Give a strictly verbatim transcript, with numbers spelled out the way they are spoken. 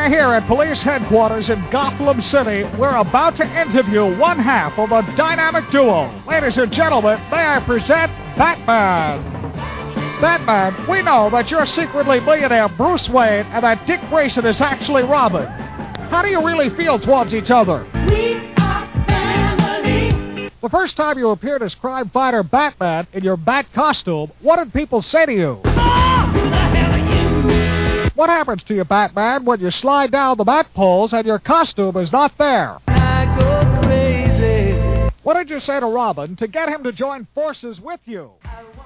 here at police headquarters in Gotham City. We're about to interview one half of a dynamic duo. Ladies and gentlemen, may I present Batman. Batman, we know that you're secretly millionaire Bruce Wayne and that Dick Grayson is actually Robin. How do you really feel towards each other? We are family. The first time you appeared as crime fighter Batman in your Bat costume, what did people say to you? Oh, who the hell are you? What happens to you, Batman, when you slide down the bat poles and your costume is not there? I go crazy. What did you say to Robin to get him to join forces with you? I